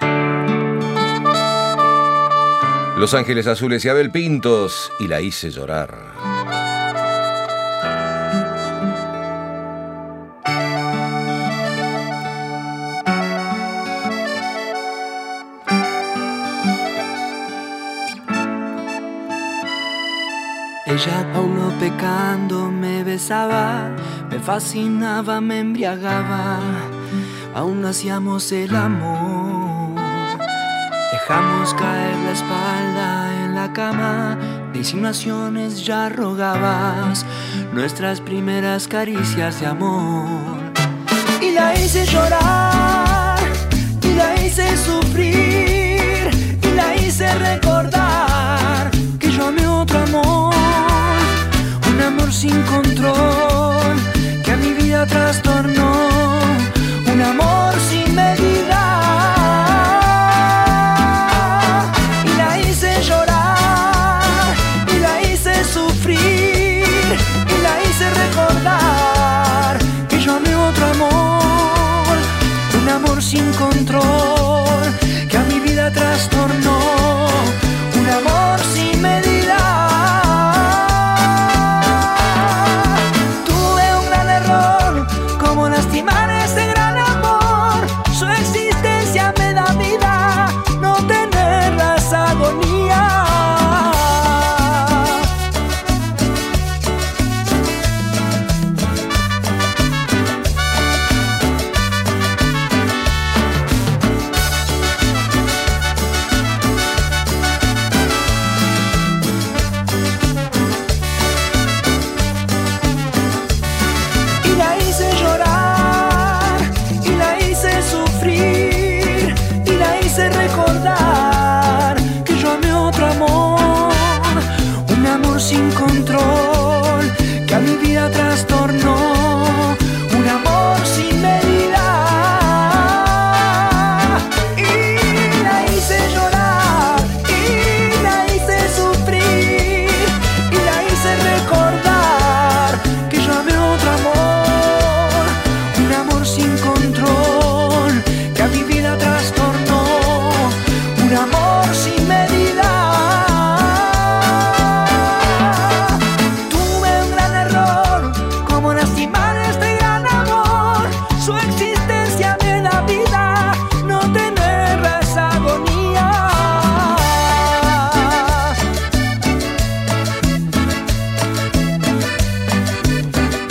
Speaker 2: Los Ángeles Azules y Abel Pintos, y la hice llorar.
Speaker 9: Ella, aún no pecando, me besaba, me fascinaba, me embriagaba, aún no hacíamos el amor. Dejamos caer la espalda en la cama, de insinuaciones ya rogabas nuestras primeras caricias de amor. Y la hice llorar, y la hice sufrir, y la hice recordar que yo amé otro amor. Un amor sin control que a mi vida trastornó, un amor sin medida. Y la hice llorar, y la hice sufrir, y la hice recordar que yo amé otro amor. Un amor sin control que a mi vida trastornó, un amor sin medida.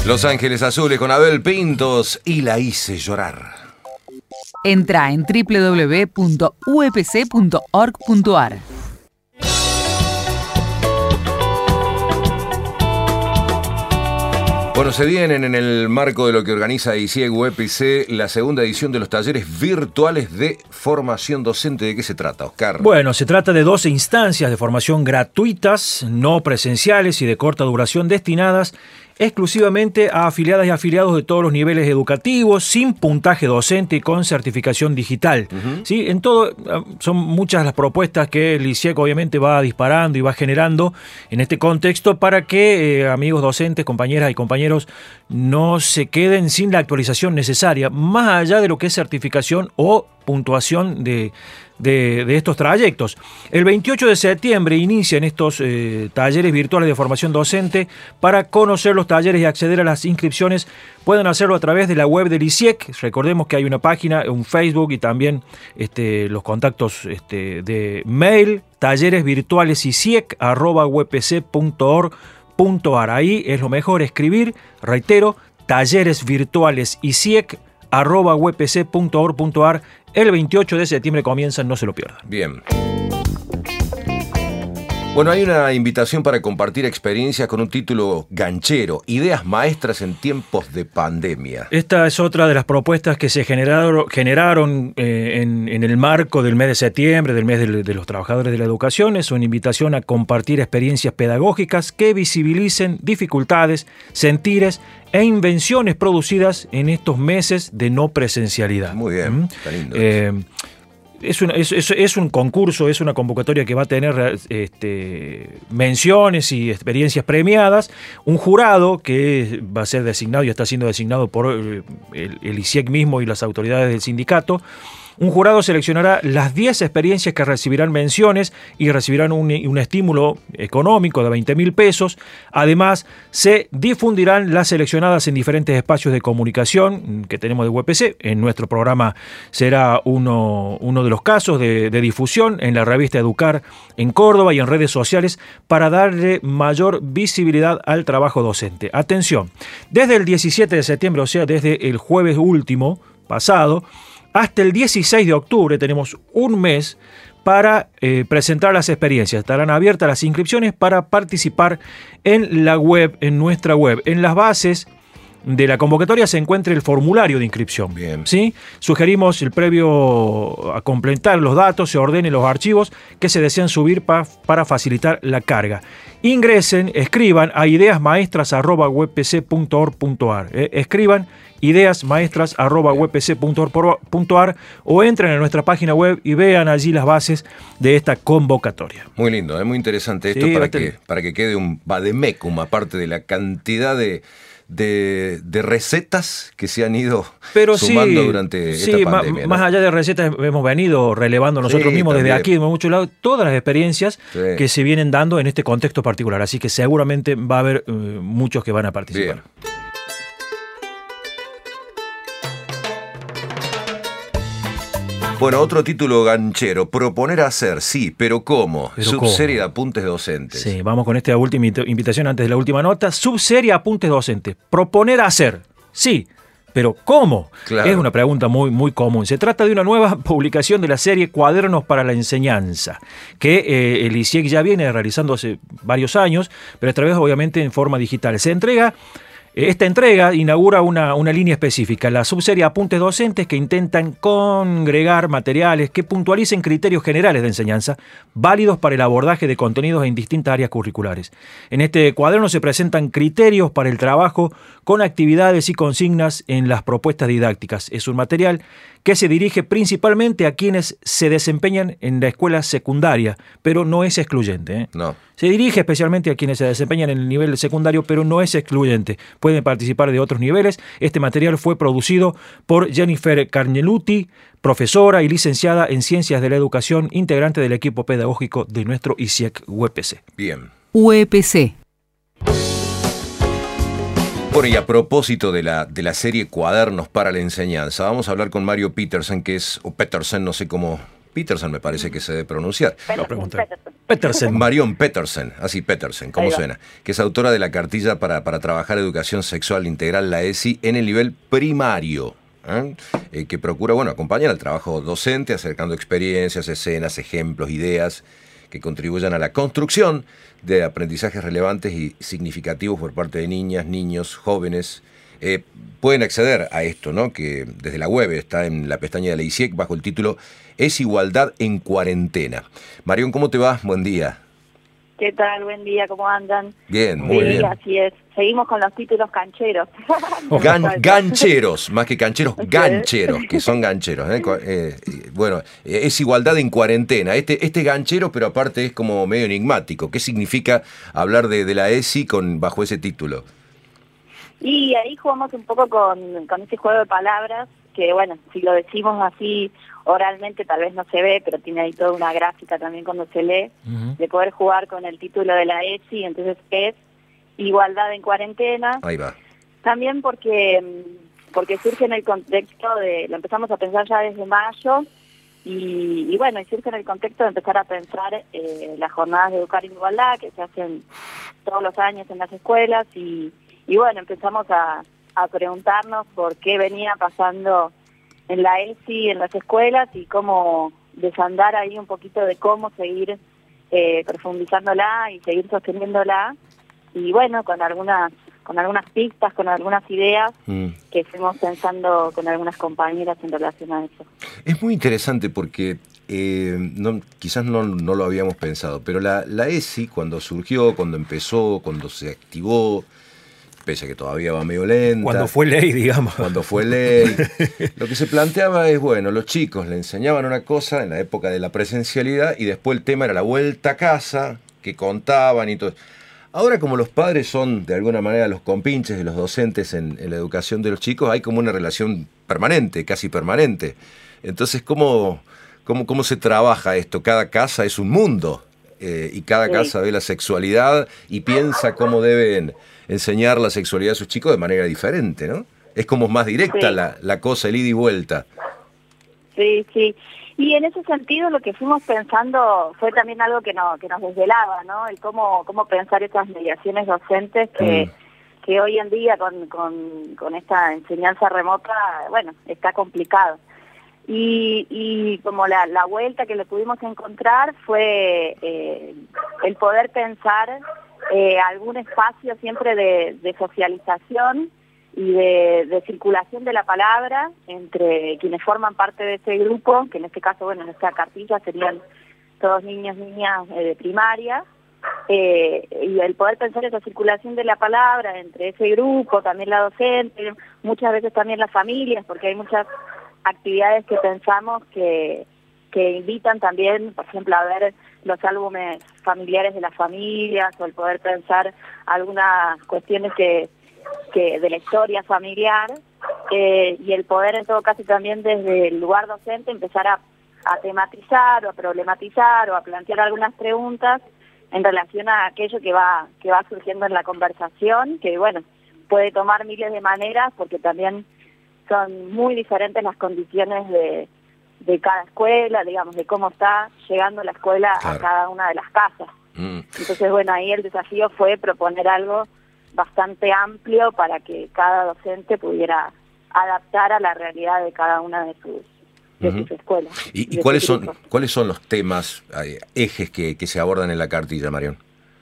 Speaker 2: Los Ángeles Azules con Abel Pintos y La hice llorar.
Speaker 4: Entra en www.upc.org.ar.
Speaker 2: Bueno, se vienen en el marco de lo que organiza ICIEG UPC la segunda edición de los talleres virtuales de formación docente. ¿De qué se trata, Oscar?
Speaker 3: Bueno, se trata de 12 instancias de formación gratuitas, no presenciales y de corta duración destinadas exclusivamente a afiliadas y afiliados de todos los niveles educativos, sin puntaje docente y con certificación digital. ¿Sí? En todo, son muchas las propuestas que el ICIEG obviamente va disparando y va generando en este contexto para que amigos docentes, compañeras y compañeros no se queden sin la actualización necesaria, más allá de lo que es certificación o puntuación de estos trayectos. El 28 de septiembre inician estos talleres virtuales de formación docente. Para conocer los talleres y acceder a las inscripciones pueden hacerlo a través de la web del ICIEG. Recordemos que hay una página, un Facebook y también los contactos de mail, talleresvirtualesiciec@upc.org.ar. Ahí es lo mejor escribir, reitero, talleresvirtualesiciec@upc.org.ar. El 28 de septiembre comienzan, no se lo pierdan.
Speaker 2: Bien. Bueno, hay una invitación para compartir experiencias con un título ganchero, Ideas maestras en tiempos de pandemia.
Speaker 3: Esta es otra de las propuestas que se generaron en el marco del mes de septiembre, del mes de los trabajadores de la educación. Es una invitación a compartir experiencias pedagógicas que visibilicen dificultades, sentires e invenciones producidas en estos meses de no presencialidad.
Speaker 2: Muy bien, está lindo.
Speaker 3: Es un concurso, es una convocatoria que va a tener menciones y experiencias premiadas. Un jurado que va a ser designado y está siendo designado por el ICIEG mismo y las autoridades del sindicato. Un jurado seleccionará las 10 experiencias que recibirán menciones y recibirán un estímulo económico de 20.000 pesos. Además, se difundirán las seleccionadas en diferentes espacios de comunicación que tenemos de UPC. En nuestro programa será uno de los casos de difusión en la revista Educar en Córdoba y en redes sociales para darle mayor visibilidad al trabajo docente. Atención, desde el 17 de septiembre, o sea, desde el jueves último pasado, hasta el 16 de octubre tenemos un mes para presentar las experiencias. Estarán abiertas las inscripciones para participar en la web, en nuestra web. En las bases de la convocatoria se encuentra el formulario de inscripción.
Speaker 2: Bien.
Speaker 3: ¿Sí? Sugerimos el previo a completar los datos, se ordenen los archivos que se desean subir para facilitar la carga. Ingresen, escriban a ideasmaestras@upc.org.ar. Escriban ideasmaestras@upc.org.ar o entren a nuestra página web y vean allí las bases de esta convocatoria.
Speaker 2: Muy lindo, es muy interesante esto, sí, para que quede un vademecum, aparte de la cantidad de recetas que se han ido sumando durante esta pandemia.
Speaker 3: Más allá de recetas, hemos venido relevando nosotros mismos también, desde aquí, de muchos lados, todas las experiencias que se vienen dando en este contexto particular. Así que seguramente va a haber muchos que van a participar.
Speaker 2: Bien. Bueno, otro título ganchero, proponer hacer, sí, pero ¿cómo? Subserie de apuntes docentes.
Speaker 3: Sí, vamos con esta última invitación antes de la última nota. Subserie apuntes docentes, proponer hacer, sí, pero ¿cómo?
Speaker 2: Claro.
Speaker 3: Es una pregunta muy, muy común. Se trata de una nueva publicación de la serie Cuadernos para la Enseñanza, que el ICIEG ya viene realizando hace varios años, pero esta vez obviamente en forma digital. Esta entrega inaugura una línea específica, la subserie Apuntes Docentes, que intentan congregar materiales que puntualicen criterios generales de enseñanza válidos para el abordaje de contenidos en distintas áreas curriculares. En este cuaderno se presentan criterios para el trabajo con actividades y consignas en las propuestas didácticas. Es un material que se dirige principalmente a quienes se desempeñan en la escuela secundaria, pero no es excluyente.
Speaker 2: No.
Speaker 3: Se dirige especialmente a quienes se desempeñan en el nivel secundario, pero no es excluyente. Pueden participar de otros niveles. Este material fue producido por Jennifer Carneluti, profesora y licenciada en Ciencias de la Educación, integrante del equipo pedagógico de nuestro ICIEG UPC.
Speaker 2: Bien.
Speaker 4: UPC.
Speaker 2: Bueno, y a propósito de la serie Cuadernos para la Enseñanza, vamos a hablar con Mario Petersen, o Petersen, no sé cómo, Petersen me parece que se debe pronunciar.
Speaker 3: Lo pregunté. Petersen.
Speaker 2: Marion Petersen, así Petersen, ¿cómo suena? Que es autora de la cartilla para trabajar educación sexual integral, la ESI, en el nivel primario. Que procura, acompañar al trabajo docente, acercando experiencias, escenas, ejemplos, ideas que contribuyan a la construcción de aprendizajes relevantes y significativos por parte de niñas, niños, jóvenes. Pueden acceder a esto, ¿no? Que desde la web está en la pestaña de la ISIEC bajo el título Es igualdad en cuarentena. Marión, ¿cómo te va? Buen día.
Speaker 6: ¿Qué tal? Buen día, ¿cómo andan?
Speaker 2: Bien, muy bien.
Speaker 6: Así es. Seguimos con los títulos cancheros.
Speaker 2: Gancheros, más que cancheros, gancheros, que son gancheros. Es igualdad en cuarentena. Este ganchero, pero aparte es como medio enigmático. ¿Qué significa hablar de la ESI bajo ese título?
Speaker 6: Y ahí jugamos un poco con ese juego de palabras, que si lo decimos así oralmente tal vez no se ve, pero tiene ahí toda una gráfica también cuando se lee, de poder jugar con el título de la ESI, entonces es igualdad en cuarentena.
Speaker 2: Ahí va. También
Speaker 6: porque surge en el contexto lo empezamos a pensar ya desde mayo, y surge en el contexto de empezar a pensar las jornadas de Educar en Igualdad, que se hacen todos los años en las escuelas, y empezamos a preguntarnos por qué venía pasando en la ESI, en las escuelas, y cómo desandar ahí un poquito de cómo seguir profundizándola y seguir sosteniéndola, y con algunas pistas, con algunas ideas que fuimos pensando con algunas compañeras en relación a eso.
Speaker 2: Es muy interesante porque quizás no lo habíamos pensado, pero la ESI cuando surgió, cuando empezó, cuando se activó, pese a que todavía va medio lenta.
Speaker 3: Cuando fue ley, digamos.
Speaker 2: Cuando fue ley. Lo que se planteaba es, los chicos le enseñaban una cosa en la época de la presencialidad y después el tema era la vuelta a casa, que contaban y todo. Ahora, como los padres son de alguna manera los compinches de los docentes en la educación de los chicos, hay como una relación permanente, casi permanente. Entonces, ¿cómo se trabaja esto? Cada casa es un mundo y cada casa ve la sexualidad y piensa cómo deben enseñar la sexualidad a sus chicos de manera diferente, ¿no? Es como más directa la cosa, el ida y vuelta.
Speaker 6: Sí. Y en ese sentido lo que fuimos pensando fue también algo que nos desvelaba, ¿no? El cómo pensar esas mediaciones docentes que hoy en día con esta enseñanza remota, está complicado. Y como la vuelta que le pudimos encontrar fue el poder pensar algún espacio siempre de socialización y de circulación de la palabra entre quienes forman parte de ese grupo, que en este caso, en esta cartilla serían todos niños, niñas de primaria, y el poder pensar esa circulación de la palabra entre ese grupo, también la docente, muchas veces también las familias, porque hay muchas actividades que pensamos que invitan también, por ejemplo, a ver los álbumes familiares de las familias, o el poder pensar algunas cuestiones que de la historia familiar, y el poder en todo caso también desde el lugar docente empezar a tematizar o a problematizar o a plantear algunas preguntas en relación a aquello que va surgiendo en la conversación, que puede tomar miles de maneras porque también son muy diferentes las condiciones de cada escuela, digamos, de cómo está llegando la escuela a cada una de las casas. Entonces, ahí el desafío fue proponer algo bastante amplio para que cada docente pudiera adaptar a la realidad de cada una de sus escuelas.
Speaker 2: ¿Y cuáles son los temas, ejes que se abordan en la cartilla, Marión?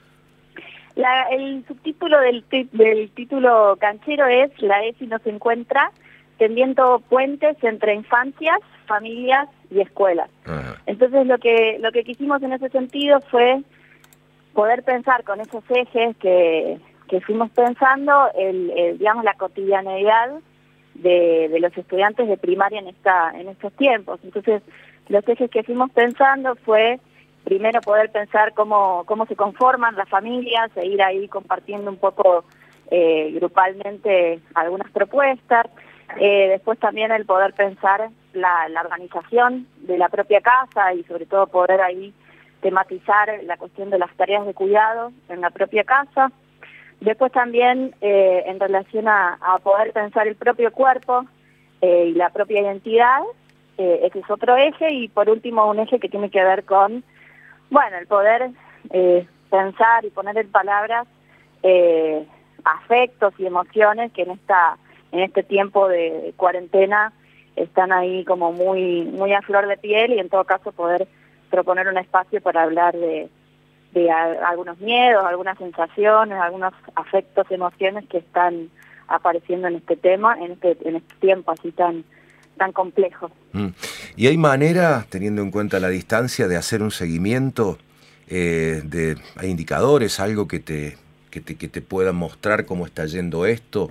Speaker 6: El subtítulo del título canchero es La ESI nos encuentra tendiendo puentes entre infancias, familias y escuelas. Entonces lo que quisimos en ese sentido fue poder pensar con esos ejes que fuimos pensando digamos la cotidianeidad de los estudiantes de primaria en estos tiempos. Entonces los ejes que fuimos pensando fue primero poder pensar cómo se conforman las familias e ir ahí compartiendo un poco grupalmente algunas propuestas. Después también el poder pensar la organización de la propia casa y sobre todo poder ahí tematizar la cuestión de las tareas de cuidado en la propia casa. Después también en relación a poder pensar el propio cuerpo y la propia identidad, ese es otro eje. Y por último un eje que tiene que ver con Bueno, el poder pensar y poner en palabras afectos y emociones que en este tiempo de cuarentena están ahí como muy a flor de piel, y en todo caso poder proponer un espacio para hablar de algunos miedos, algunas sensaciones, algunos afectos, emociones que están apareciendo en este tema, en este tiempo así tan complejo.
Speaker 2: ¿Y hay manera, teniendo en cuenta la distancia, de hacer un seguimiento? ¿Hay indicadores, algo que te pueda mostrar cómo está yendo esto?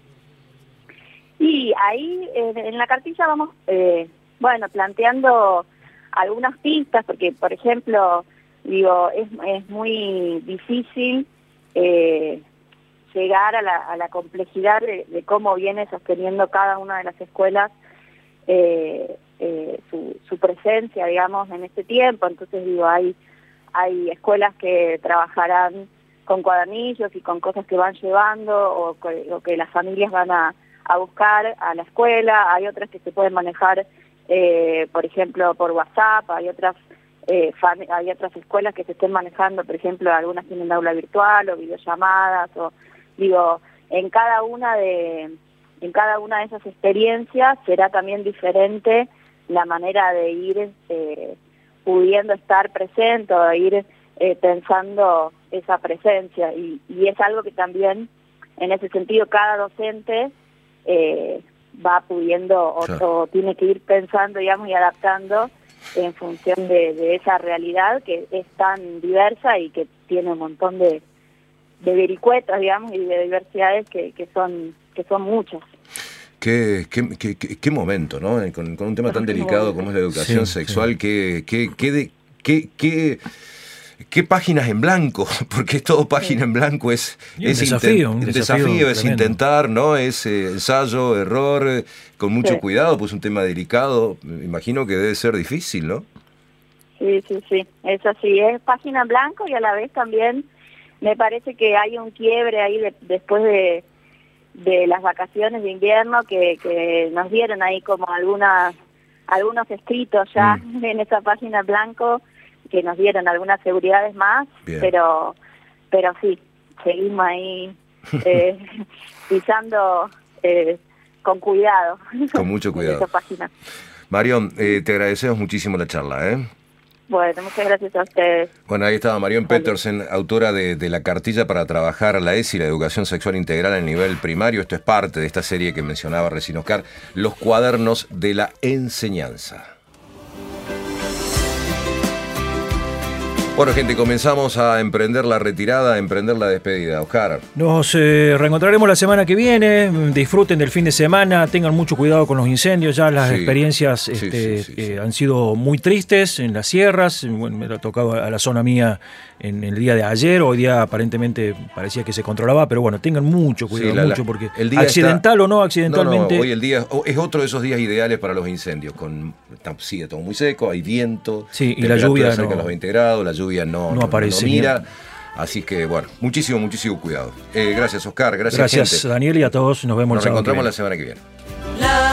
Speaker 6: Y ahí en la cartilla vamos planteando algunas pistas, porque por ejemplo, digo, es muy difícil llegar a la complejidad de cómo viene sosteniendo cada una de las escuelas su presencia, digamos, en este tiempo. Entonces digo, hay escuelas que trabajarán con cuadernillos y con cosas que van llevando o que las familias van a buscar a la escuela. Hay otras que se pueden manejar, por ejemplo, por WhatsApp. Hay otras escuelas que se estén manejando, por ejemplo, algunas tienen aula virtual o videollamadas. O digo, en cada una de esas experiencias será también diferente la manera de ir pudiendo estar presente o de ir pensando esa presencia, y es algo que también en ese sentido cada docente va pudiendo o tiene que ir pensando, digamos, y adaptando en función de esa realidad que es tan diversa y que tiene un montón de vericuetos, digamos, y de diversidades que son muchas.
Speaker 2: Qué momento, ¿no? Con un tema tan delicado como es la educación sexual, qué páginas en blanco, porque es todo página en blanco, es
Speaker 3: desafío,
Speaker 2: es intentar, ¿no? Es ensayo, error, con mucho cuidado, pues un tema delicado, me imagino que debe ser difícil, ¿no?
Speaker 6: Sí, es así, es página en blanco, y a la vez también me parece que hay un quiebre ahí después de las vacaciones de invierno que nos dieron ahí como algunos escritos ya en esa página en blanco, que nos dieron algunas seguridades más. Bien. pero sí, seguimos ahí pisando con cuidado.
Speaker 2: Con mucho cuidado.
Speaker 6: En esa página.
Speaker 2: Marión, te agradecemos muchísimo la charla, ¿eh?
Speaker 6: Bueno, muchas gracias a ustedes.
Speaker 2: Bueno, ahí estaba Marión Pettersen, autora de la cartilla para trabajar la ESI, la educación sexual integral en nivel primario. Esto es parte de esta serie que mencionaba recién Oscar, los cuadernos de la enseñanza. Bueno, gente, comenzamos a emprender la retirada, a emprender la despedida. Oscar.
Speaker 3: Nos reencontraremos la semana que viene. Disfruten del fin de semana, tengan mucho cuidado con los incendios. Ya las experiencias han sido muy tristes en las sierras. Bueno, me ha tocado a la zona mía en el día de ayer. Hoy día aparentemente parecía que se controlaba, pero bueno, tengan mucho cuidado, porque el día accidental o no accidentalmente.
Speaker 2: Hoy el día es otro de esos días ideales para los incendios. Sigue todo muy seco, hay viento,
Speaker 3: y la lluvia
Speaker 2: cerca de los 20 grados, la lluvia no aparece, no mira. Así que, bueno, muchísimo cuidado. Gracias, Oscar. Gracias, gente.
Speaker 3: Daniel, y a todos. Nos vemos
Speaker 2: Nos reencontramos la semana que viene.